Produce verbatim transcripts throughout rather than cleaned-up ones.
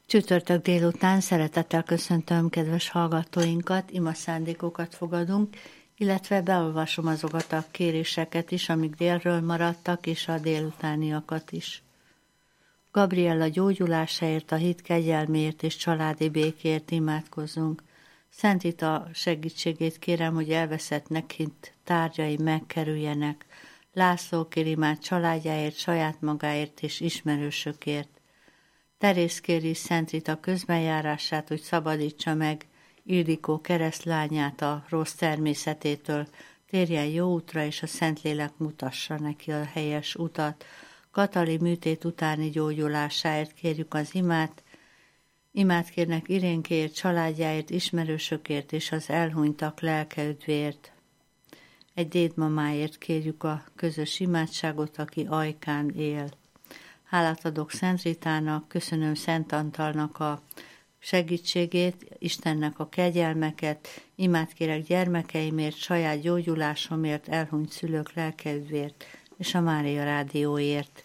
Csütörtök délután szeretettel köszöntöm kedves hallgatóinkat, ima szándékokat fogadunk, illetve beolvasom azokat a kéréseket is, amik délről maradtak, és a délutániakat is. Gabriella gyógyulásáért, a hit kegyelméért és családi békért imádkozzunk. Szent Rita segítségét kérem, hogy elveszettnek hit tárgyai megkerüljenek. László kér imád családjáért, saját magáért és ismerősökért. Terész kéri Szent Rita közbenjárását, hogy szabadítsa meg Ildikó keresztlányát a rossz természetétől, térjen jó útra, és a Szentlélek mutassa neki a helyes utat. Katali műtét utáni gyógyulásáért kérjük az imát. Imát kérnek Irénkéért, családjáért, ismerősökért és az elhunytak lelkeüdvért. Egy dédmamáért kérjük a közös imádságot, aki Ajkán él. Hálát adok Szent Ritának, köszönöm Szent Antalnak a segítségét, Istennek a kegyelmeket, imát kérek gyermekeimért, saját gyógyulásomért, elhunyt szülők lelkeüdvért és a Mária Rádióért.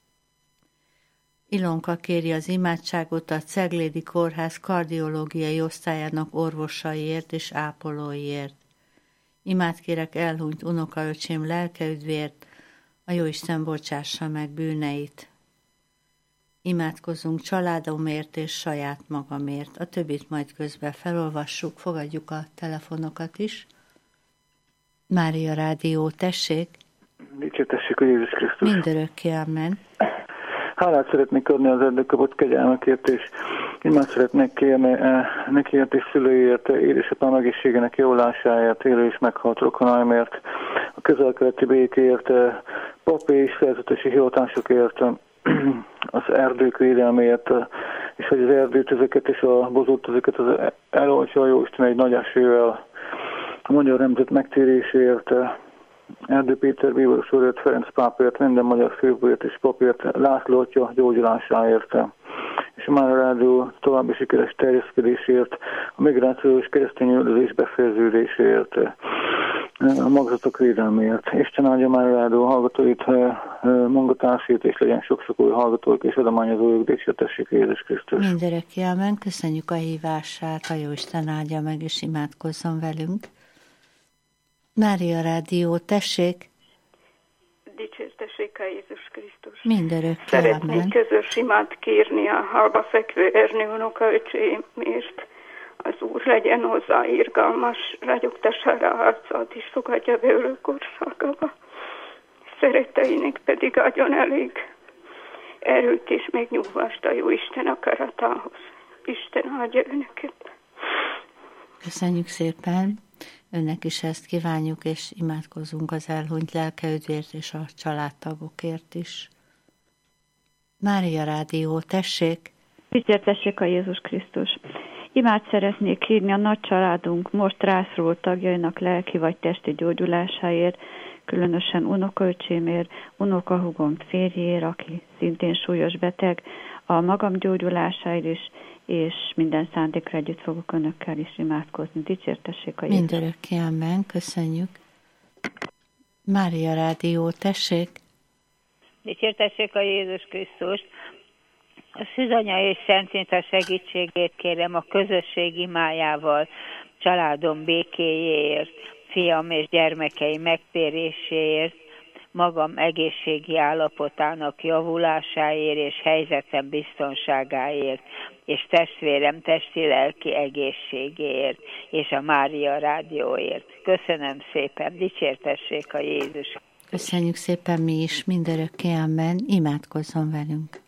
Ilonka kéri az imádságot a Ceglédi Kórház kardiológiai osztályának orvosaiért és ápolóiért. Imát kérek elhunyt unokaöcsém lelkeüdvért, a Jóisten bocsássa meg bűneit. Imádkozzunk családomért és saját magamért. A többit majd közben felolvassuk, fogadjuk a telefonokat is. Mária Rádió, tessék! Dicsértessék a Jézus Krisztus! Mindörökké, amen! Hálát szeretnék adni az eddig kapott kegyelmekért, és imát szeretnék kérni eh, nekiért és szülőért, édesapám egészségének javulásáért, élő és meghalt rokonaimért, a közel-keleti békéért, eh, papi és szerzetesi hivatásokért, az erdők védelméért, és hogy az erdőtözöket és a bozóttözöket az eloltja a Jóisten egy nagy esővel, a magyar nemzet megtérésért, Erdő Péter bíboros úrért, Ferenc pápért, minden magyar főbőért és papért, László atya gyógyulásáért, és a Mária Rádió további sikeres terjeszkedésért, a migrációs keresztény üldözés befejeződéséért, a magzatok védelméért. Isten áldja Mária Rádió hallgatóit, munkatársait, és legyen sok-sok új hallgatóik és adományozójuk, dicsértessék Jézus Krisztus. Mindörökké, amen. Köszönjük a hívását, a Jóisten áldja meg, és imádkozzon velünk. Mária Rádió, tessék! Dicsértessék a Jézus Krisztus! Mindörökké, Szeretnék amen. közös imát kérni a halba fekvő Ernő unokaöcsémért. Az Úr legyen hozzá irgalmas, ragyogtassára arcát, és fogadja be örök országába. Szeretteinek pedig adjon elég erőt és megnyugvást a jó Isten akaratához. Isten áldja önöket! Köszönjük szépen! Önnek is ezt kívánjuk, és imádkozunk az elhunyt lelkeüdvért és a családtagokért is. Mária Rádió, tessék! Dicsértessék a Jézus Krisztus! Imát szeretnék írni a nagy családunk most rászorult tagjainak lelki vagy testi gyógyulásáért, különösen unokaöcsémért, unokahúgom férjéért, aki szintén súlyos beteg, a magam gyógyulásáért is, és minden szándékra együtt fogok önökkel is imádkozni. Dicsértessék a Jézus. Mindörökké, amen. Köszönjük. Mária Rádió, tessék! Dicsértessék a Jézus Krisztus! A Szűzanya és Szent Rita segítségét kérem a közösség imájával, családom békéjéért, fiam és gyermekei megtéréséért, magam egészségi állapotának javulásáért és helyzetem biztonságáért, és testvérem testi-lelki egészségéért, és a Mária Rádióért. Köszönöm szépen, dicsértessék a Jézus! Köszönjük szépen mi is, mindörökké, amen. Imádkozzon velünk!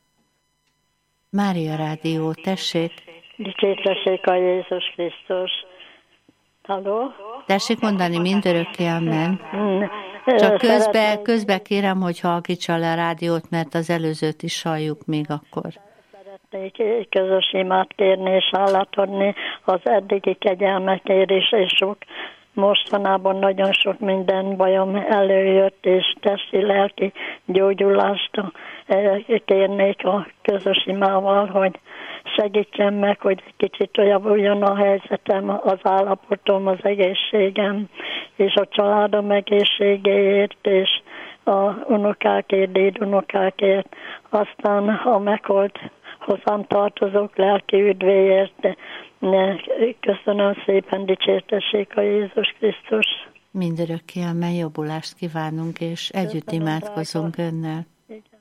Mária Rádió, tessék! Dicsértessék a Jézus Krisztus! Halló? Tessék mondani, mindörökké, amen. Csak közbe, közbe kérem, hogy halkítsa le a rádiót, mert az előzőt is halljuk még akkor. Szeretnék közös imát kérni és hálát adni az eddigi kegyelmekért is, és sok mostanában nagyon sok minden bajom előjött, és testi-lelki gyógyulást kérnék a közös imával, hogy segítsen meg, hogy kicsit javuljon a helyzetem, az állapotom, az egészségem, és a családom egészségéért, és a unokákért, dédunokákért, aztán a meghalt hozzám tartozók lelki üdvéért. Köszönöm szépen, dicsértessék a Jézus Krisztus. Mindörökké a menny jobbulást kívánunk, és együtt Köszönöm, imádkozunk drága. Önnel. Igen.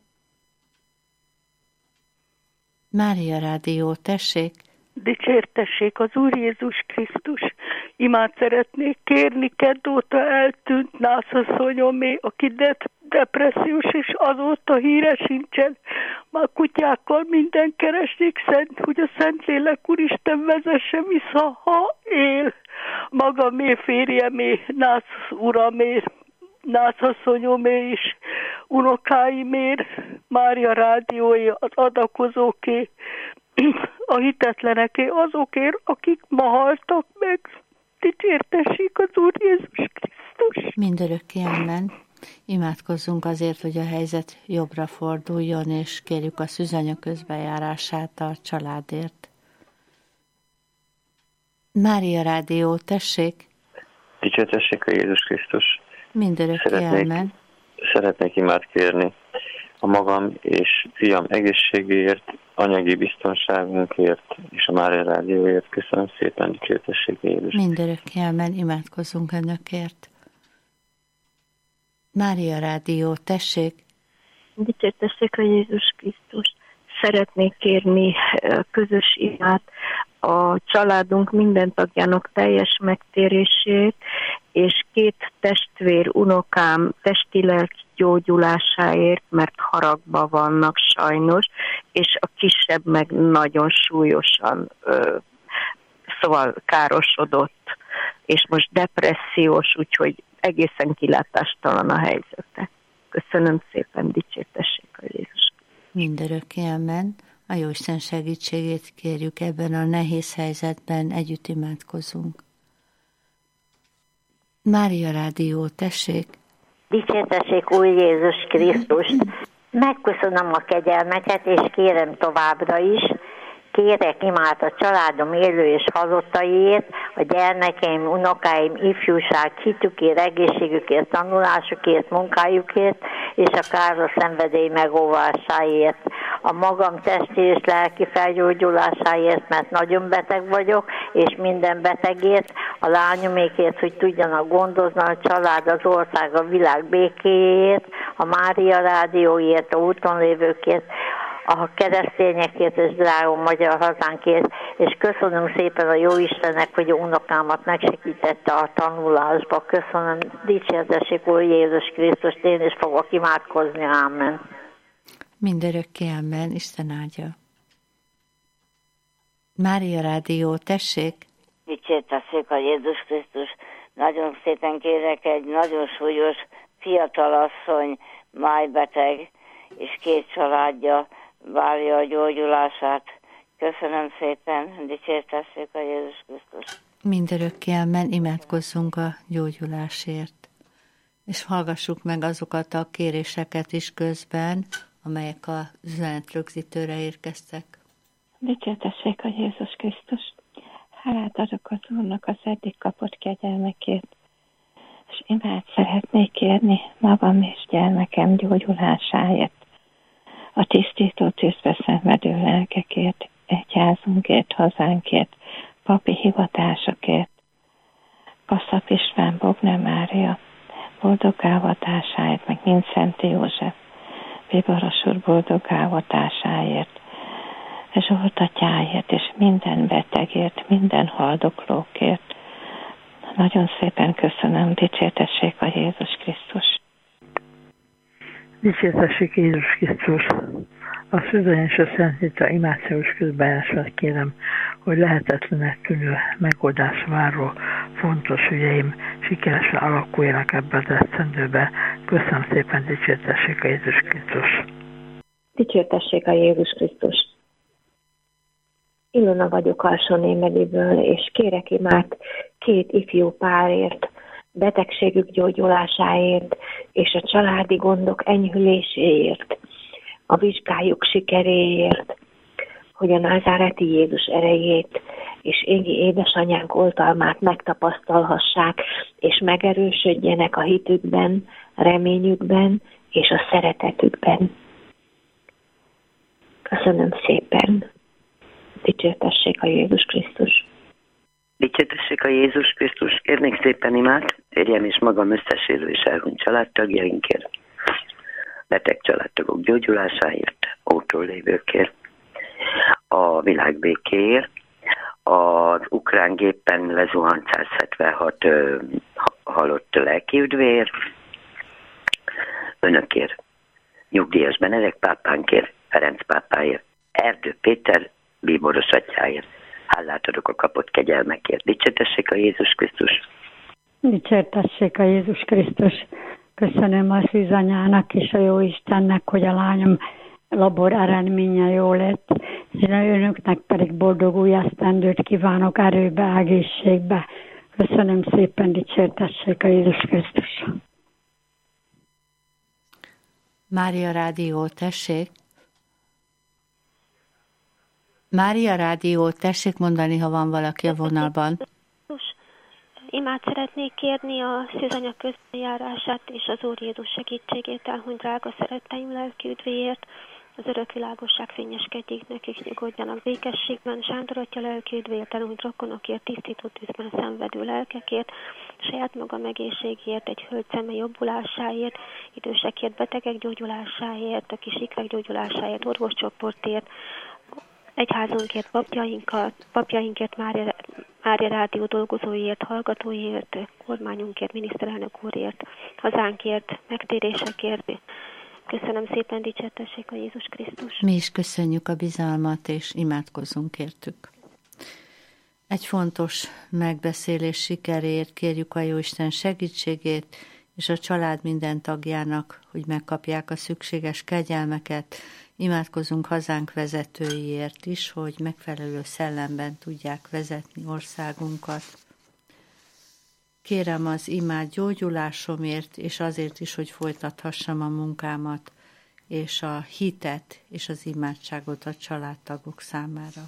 Mária Rádió, tessék! Dicsértessék az Úr Jézus Krisztus. Imád szeretnék kérni, kedd óta eltűnt nászasszonyomé, aki de- depressziós, és azóta híre sincsen. Már kutyákkal minden keresnék, szent, hogy a Szentlélek Úristen vezesse vissza, ha él. Magamé, férjemé, nász uramé, nászasszonyomé is, unokáimért, Mária Rádióé, az adakozóké, a hitetleneké, azokért, akik ma haltak meg. Dicsértessék az Úr Jézus Krisztus. Mindörökké amen. Imádkozzunk azért, hogy a helyzet jobbra forduljon, és kérjük a szűzanya közbejárását a családért. Mária Rádió, tessék! Dicsértessék a Jézus Krisztus. Mindörökké amen. Szeretnék imád kérni a magam és fiam egészségéért, anyagi biztonságunkért és a Mária Rádióért. Köszönöm szépen, dicsértessék a Jézus. Mindörökké amen, imádkozzunk önökért. Mária Rádió, tessék! Dicsértessék a Jézus Krisztus. Szeretnék kérni közös imát a családunk minden tagjának teljes megtérését, és két testvér, unokám testi-lelki gyógyulásáért, mert haragba vannak sajnos, és a kisebb meg nagyon súlyosan ö, szóval károsodott, és most depressziós, úgyhogy egészen kilátástalan a helyzete. Köszönöm szépen, dicsértessék a Jézus. Mindörökké amen. A Jóisten segítségét kérjük ebben a nehéz helyzetben, együtt imádkozunk. Mária Rádió, tessék! Dicsértessék Úr Jézus Krisztust! Megköszönöm a kegyelmeket, és kérem továbbra is, kérek imát a családom élő és halottaiért, a gyermekeim, unokáim, ifjúság, hitükért, egészségükért, tanulásukért, munkájukért, és a káros szenvedély megóvásáért. A magam testi és lelki felgyógyulásáért, mert nagyon beteg vagyok, és minden betegért, a lányomékért, hogy tudjanak gondozni, a család, az ország, a világ békéjéért, a Mária Rádióért, a úton lévőkért, a keresztényekért és drága magyar hazánkért, és köszönöm szépen a Jóistennek, hogy a unokámat megsegítette a tanulásba. Köszönöm, dicsértessék Úr Jézus Krisztus, én is fogok imádkozni, ámen. Mindörökké amen, Isten áldja. Mária Rádió, tessék! Dicsértessék a Jézus Krisztus. Nagyon szépen kérek, egy nagyon súlyos fiatalasszony, májbeteg, és két családja várja a gyógyulását. Köszönöm szépen, dicsértessék a Jézus Krisztus. Mindörökké amen, imádkozzunk a gyógyulásért. És hallgassuk meg azokat a kéréseket is közben, amelyek a üzenetrögzítőre érkeztek. Dicsértessék a Jézus Krisztus. Hálát adok az Úrnak az eddig kapott kegyelmekért, és imát szeretnék kérni magam és gyermekem gyógyulásáért, a tisztító tűzbe szenvedő lelkekért, egyházunkért, hazánkért, papi hivatásokért, Kasszap István, Bognár Mária boldog ávatásáért, meg mind Szent József, Bibaros úr boldog ávatásáért, Zsolt atyáért, és minden betegért, minden haldoklókért. Nagyon szépen köszönöm, dicsértessék a Jézus Krisztus. Dicsértessék Jézus Krisztus! A szűzanya és a Szent Rita imációs közbejárását kérem, hogy lehetetlenek tűnő megoldás váró fontos ügyeim sikeresen alakuljanak ebben az esztendőben. Köszönöm szépen, dicsértessék a Jézus Krisztus! Dicsértessék a Jézus Krisztus! Ilona vagyok Alsóné megyéből, és kérek imát két ifjú párért, betegségük gyógyulásáért, és a családi gondok enyhüléséért, a vizsgájuk sikeréért, hogy a názáreti Jézus erejét és égi édesanyánk oltalmát megtapasztalhassák, és megerősödjenek a hitükben, reményükben és a szeretetükben. Köszönöm szépen. Dicsértessék a Jézus Krisztus. Dicsértessék a Jézus Krisztus. Kérnék szépen imát, férjem és magam összes élő és elhunyt családtagjainkért, beteg családtagok gyógyulásáért, ótól lévőkért, a világ békéért, az ukrán gépen lezuhant száz hetvenhat ö, halott lelkiüdvéért, önökért, nyugdíjas Benedek pápánkért, Ferenc pápáért, Erdő Péter bíboros atyáért. Hálát adok a kapott kegyelmekért. Dicsértessék a Jézus Krisztus. Dicsértessék a Jézus Krisztus. Köszönöm a szűzanyának és a jó Istennek, hogy a lányom labor eredménye jó lett, és önöknek pedig boldog új esztendőt kívánok erőbe, egészségbe. Köszönöm szépen, dicsértessék a Jézus Krisztus. Mária Rádió, tessék. Mária Rádió, tessék mondani, ha van valaki a vonalban. Imát szeretnék kérni a szűzanya közbenjárását és az Úr Jézus segítségét, elhuny drága szeretteim lelki üdvéért, az örök világosság fényeskedjék nekik, nyugodjanak békességben, Sándor atya lelki üdvéért, elhunyt rokonokért, tisztító tűzben szenvedő lelkekért, saját magam egészségért, egy hölgy szeme jobbulásáért, idősekért, betegek gyógyulásáért, a kis ikrek gyógyulásáért, orvoscsoportért, egyházunkért, papjainkat, papjainkért, Mária, Mária Rádió dolgozóiért, hallgatóiért, kormányunkért, miniszterelnök úrért, hazánkért, megtérésekért. Köszönöm szépen, dicsértessék a Jézus Krisztus. Mi is köszönjük a bizalmat, és imádkozzunk értük. Egy fontos megbeszélés sikeréért kérjük a Jóisten segítségét, és a család minden tagjának, hogy megkapják a szükséges kegyelmeket. Imádkozunk hazánk vezetőiért is, hogy megfelelő szellemben tudják vezetni országunkat. Kérem az imád gyógyulásomért, és azért is, hogy folytathassam a munkámat, és a hitet és az imádságot a családtagok számára.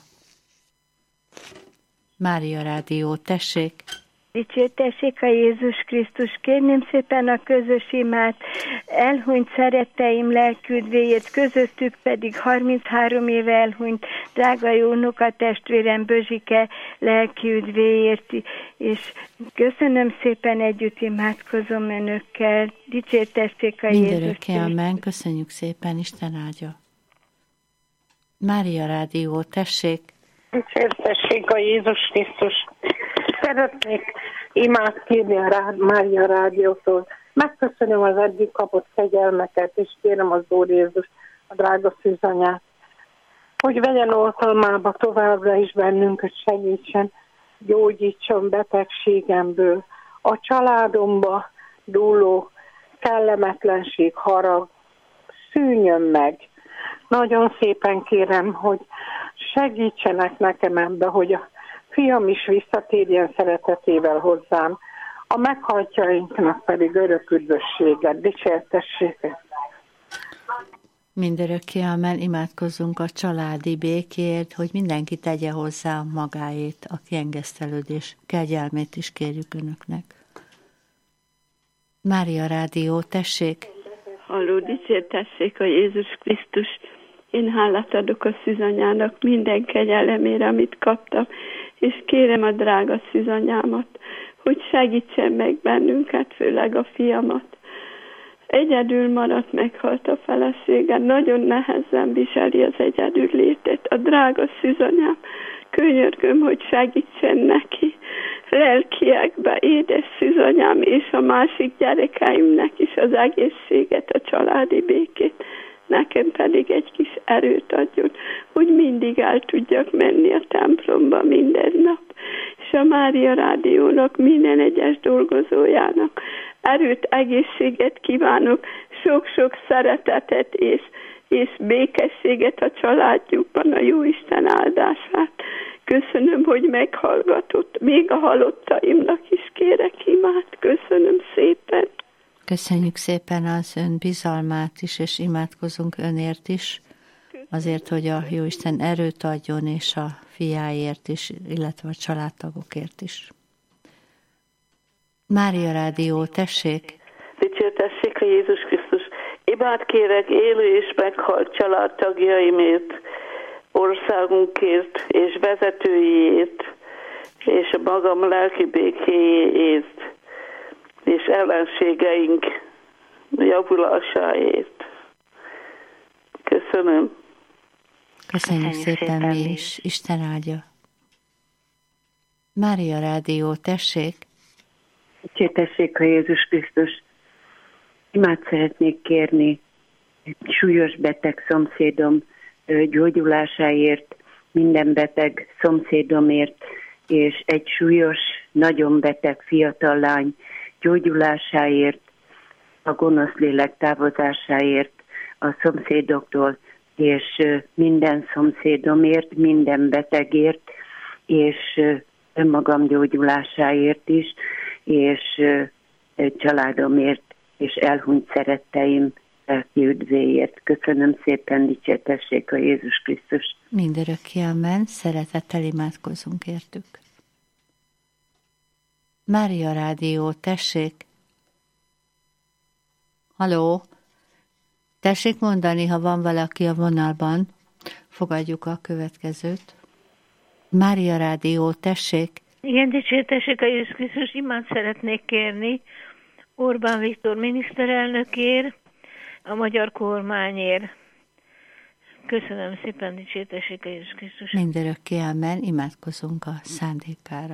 Mária Rádió, tessék! Dicsértessék a Jézus Krisztus, kérném szépen a közös imát, elhunyt szeretteim lelküdvéért, közöttük pedig harminchárom éve elhunyt drága jó unokatestvérem Bözsike lelkiüdvéért, és köszönöm szépen, együtt imádkozom önökkel. Dicsértessék a Jézus Krisztus. Mindörökké, amen, köszönjük szépen, Isten áldja. Mária Rádió, tessék! Dicsértessék a Jézus Krisztus. Szeretnék imát kérni a Rá- Mária Rádiótól. Megköszönöm az eddig kapott kegyelmeket, és kérem az Úr Jézus, a drága szűzanyát, hogy vegyen oltalmába továbbra is bennünket, segítsen, gyógyítson betegségemből, a családomba dúló kellemetlenség, harag szűnjön meg. Nagyon szépen kérem, hogy segítsenek nekem ebbe, hogy a fiam is visszatérjen szeretetével hozzám, a meghaltjainknak pedig örök üdvösséget, dicsértessék. Mindörökké, amen, imádkozzunk a családi békért, hogy mindenki tegye hozzá a magáét, a kiengesztelődés kegyelmét is kérjük önöknek. Mária Rádió, tessék! Halló, dicsértessék a Jézus Krisztus! Én hálát adok a szűzanyának minden kegyelemére, amit kaptam, és kérem a drága szűzanyámat, hogy segítsen meg bennünket, főleg a fiamat. Egyedül maradt, meghalt a felesége, nagyon nehezen viseli az egyedül létet. A drága szűzanyám, könyörgöm, hogy segítsen neki. Lelkiekbe, édes szűzanyám, és a másik gyerekeimnek is az egészséget, a családi békét. Nekem pedig egy kis erőt adjon, hogy mindig el tudjak menni a templomba minden nap. És a Mária Rádiónak, minden egyes dolgozójának erőt, egészséget kívánok, sok-sok szeretetet és, és békességet a családjukban, a Jóisten áldását. Köszönöm, hogy meghallgatott. Még a halottaimnak is kérek imát. Köszönöm szépen. Köszönjük szépen az ön bizalmát is, és imádkozunk önért is, azért, hogy a Jóisten erőt adjon, és a fiáért is, illetve a családtagokért is. Mária Rádió, tessék! Dicsértessék a Jézus Krisztus! Imát kérek élő és meghalt családtagjaimért, országunkért, és vezetőiért, és a magam lelki békéjéért, és ellenségeink javulásáért. Köszönöm. Köszönjük, Köszönjük szépen, szépen mi is. Isten áldja. Mária Rádió, tessék. Dicsértessék a Jézus Krisztus. Imát szeretnék kérni egy súlyos beteg szomszédom gyógyulásáért, minden beteg szomszédomért, és egy súlyos, nagyon beteg fiatal lány gyógyulásáért, a gonosz lélek távozásáért a szomszédoktól, és minden szomszédomért, minden betegért, és önmagam gyógyulásáért is, és családomért, és elhunyt szeretteim lelki üdvéért. Köszönöm szépen, dicsértessék a Jézus Krisztus. Mindörökké amen, szeretettel imádkozunk értük. Mária Rádió, tessék. Halló, tessék mondani, ha van valaki a vonalban. Fogadjuk a következőt. Mária Rádió, tessék. Igen, dicsértessék a Jézus Krisztus, imát szeretnék kérni Orbán Viktor miniszterelnökért, a magyar kormányért. Köszönöm szépen, dicsértessék a Jézus Krisztus. Mindörökké amen, imádkozunk a szándékára.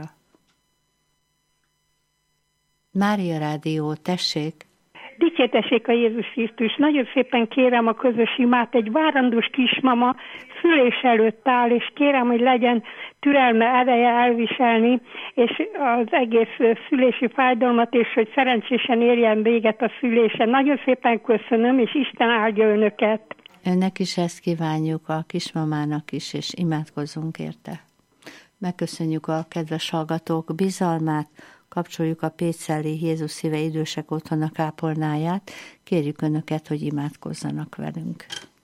Mária Rádió, tessék. Dicsértessék a Jézus Krisztus. Nagyon szépen kérem a közös imát, egy várandós kismama szülés előtt áll, és kérem, hogy legyen türelme, ereje elviselni, és az egész szülési fájdalmat, és hogy szerencsésen érjen véget a szülése. Nagyon szépen köszönöm, és Isten áldja önöket. Önnek is ezt kívánjuk, a kismamának is, és imádkozzunk érte. Megköszönjük a kedves hallgatók bizalmát, kapcsoljuk a Péceli Jézus Szíve Idősek Otthona kápolnáját, kérjük Önöket, hogy imádkozzanak velünk.